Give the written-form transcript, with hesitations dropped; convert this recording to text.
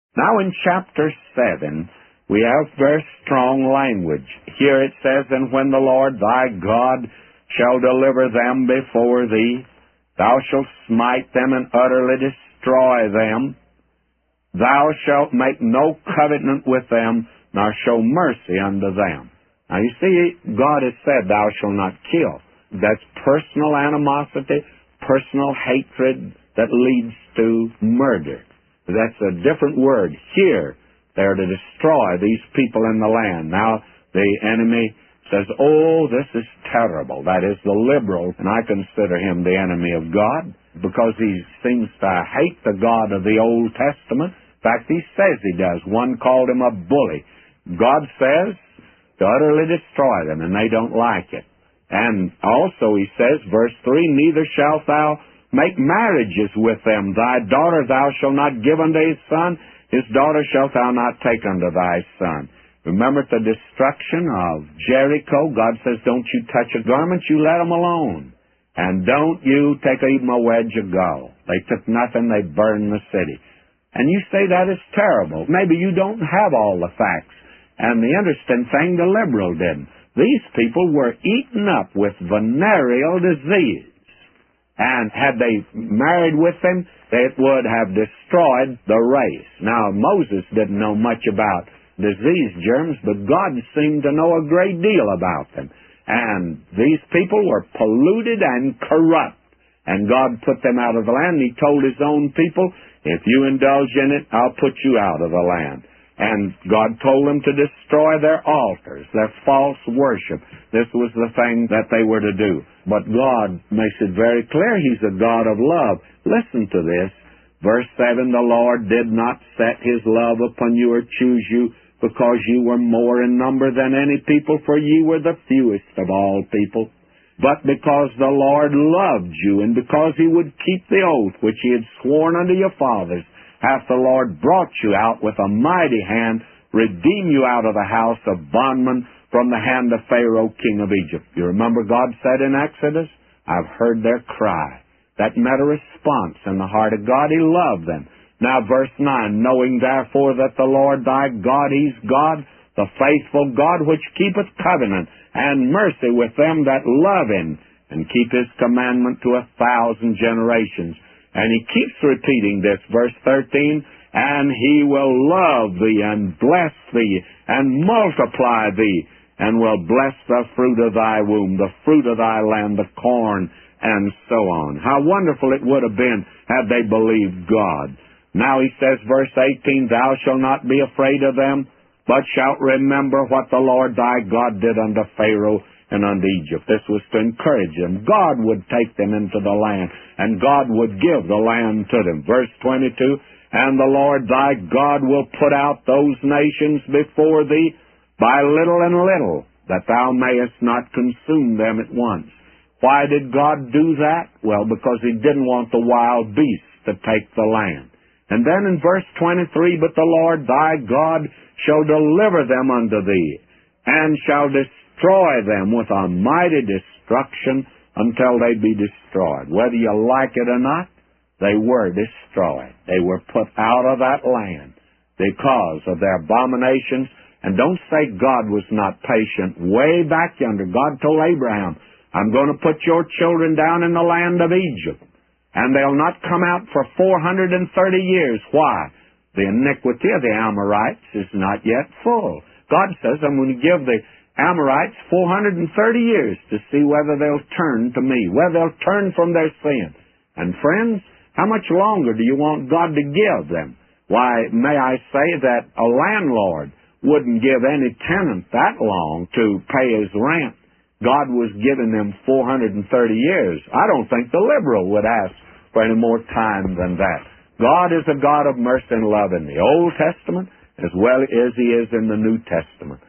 Now in chapter 7, we have very strong language. Here it says, "And when the Lord thy God shall deliver them before thee, thou shalt smite them and utterly destroy them. Thou shalt make no covenant with them, nor show mercy unto them." Now you see, God has said, "Thou shalt not kill." That's personal animosity, personal hatred that leads to murder. That's a different word. Here, they're to destroy these people in the land. Now, the enemy says, "Oh, this is terrible." That is the liberal, and I consider him the enemy of God because he seems to hate the God of the Old Testament. In fact, he says he does. One called him a bully. God says to utterly destroy them, and they don't like it. And also he says, verse 3, "Neither shalt thou make marriages with them. Thy daughter thou shalt not give unto his son, his daughter shalt thou not take unto thy son." Remember at the destruction of Jericho, God says, "Don't you touch a garment, you let them alone. And don't you take even a wedge of gall." They took nothing, they burned the city. And you say that is terrible. Maybe you don't have all the facts. And the interesting thing, the liberal didn't. These people were eaten up with venereal disease. And had they married with them, it would have destroyed the race. Now, Moses didn't know much about disease germs, but God seemed to know a great deal about them. And these people were polluted and corrupt. And God put them out of the land, and He told His own people, "If you indulge in it, I'll put you out of the land." And God told them to destroy their altars, their false worship. This was the thing that they were to do. But God makes it very clear He's a God of love. Listen to this. Verse 7, "The Lord did not set His love upon you or choose you because you were more in number than any people, for ye were the fewest of all people. But because the Lord loved you, and because He would keep the oath which He had sworn unto your fathers, hath the Lord brought you out with a mighty hand, redeem you out of the house of bondmen, from the hand of Pharaoh king of Egypt." You remember God said in Exodus, "I've heard their cry." That met a response in the heart of God. He loved them. Now verse 9, "Knowing therefore that the Lord thy God, He's God, the faithful God, which keepeth covenant and mercy with them that love Him, and keep His commandment to 1,000 generations." And He keeps repeating this, verse 13, "And He will love thee, and bless thee, and multiply thee, and will bless the fruit of thy womb, the fruit of thy land, the corn," and so on. How wonderful it would have been had they believed God. Now He says, verse 18, "Thou shalt not be afraid of them, but shalt remember what the Lord thy God did unto Pharaoh and unto Egypt." This was to encourage them. God would take them into the land, and God would give the land to them. Verse 22, "And the Lord thy God will put out those nations before thee by little and little, that thou mayest not consume them at once." Why did God do that? Well, because He didn't want the wild beasts to take the land. And then in verse 23, "But the Lord thy God shall deliver them unto thee, and shall destroy them with a mighty destruction until they be destroyed." Whether you like it or not, they were destroyed. They were put out of that land because of their abominations. And don't say God was not patient. Way back yonder, God told Abraham, "I'm going to put your children down in the land of Egypt, and they'll not come out for 430 years. Why? The iniquity of the Amorites is not yet full." God says, "I'm going to give the Amorites 430 years to see whether they'll turn to me, whether they'll turn from their sin." And friends, how much longer do you want God to give them? Why, may I say that a landlord wouldn't give any tenant that long to pay his rent. God was giving them 430 years. I don't think the liberal would ask for any more time than that. God is a God of mercy and love in the Old Testament as well as He is in the New Testament.